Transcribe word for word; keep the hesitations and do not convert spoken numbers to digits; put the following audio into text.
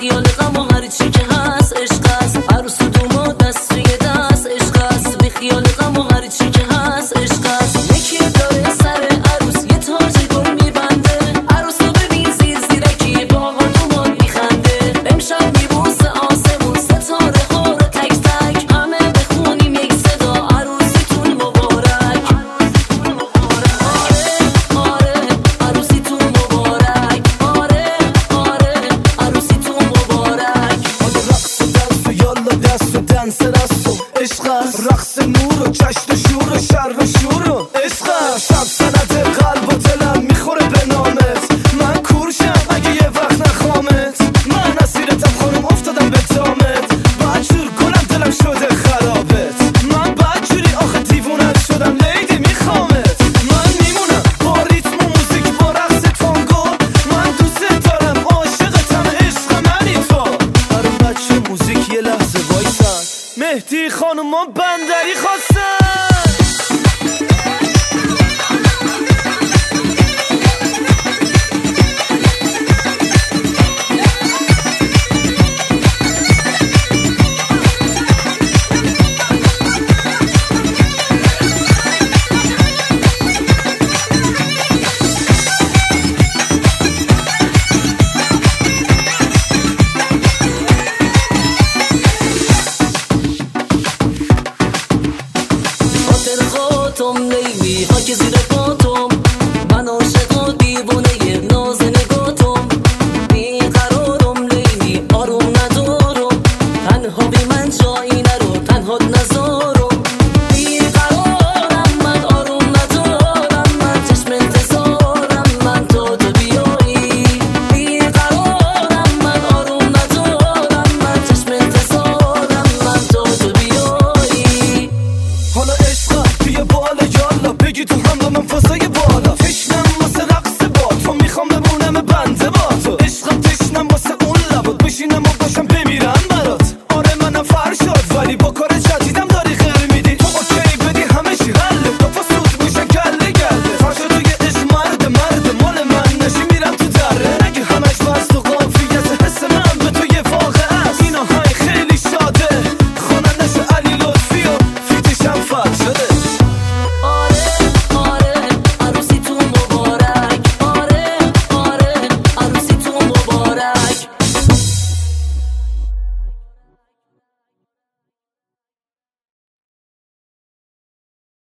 خیال غم و هر چی که هست عشق است. عروس و دوما دست توی دست عشق است. بی خیال غم و هر چی که هست عشق است. یکی داره سر عروس یه تاج گل میبنده. عروس رو ببین زیر زیرکی با آقا دوما میخنده. امشب میبوسه آسمون ستاره ها رو تک تک. همه بخونیم یک صدا عروسیتون مبارک. آره آره عروسیتون مبارک. آره آره عروسیتون مبارک. حالا رقص و دنس و یالا دست و دنس رست و عشق است. رقص نور و جشن و شور و شر و شور و عشق است. شب سند قلب و دلم میخوره به نامت. من کورشم اگه یه وقت نخوامت. من اسیرتم خانم افتادم به دامت. بدجور گلم دلم شده خرابت. من بدجوری آخه دیوونت شدم لیدی میخوامت. من میمونم با ریتم و موزیک با رقص تانگو. من دوست دارم عاشقتم عشق منی تو. برام بچه موزیک یه لحظه وایسن. مهدی خانم ما بندری خواستن. خاطم لیلی خاک زیر پاتم. من عاشق و دیوونه ناز نگاتم. بیقرارم لیلی آروم ندارم. تنها بی من جایی نرو تنهات نذارم. بیقرارم من آروم ندارم. من چشم انتظارم من تا تو بیایی. بیقرارم من آروم ندارم. من چشم انتظارم من تا تو بیایی. حالا عشقم توی بال یالا بگی تو هم با من فضای بالا. تشنم واسه رقص با تو میخوام بمونم بنده با تو. عشقم تشنم واسه اون لبات بشینم و باشم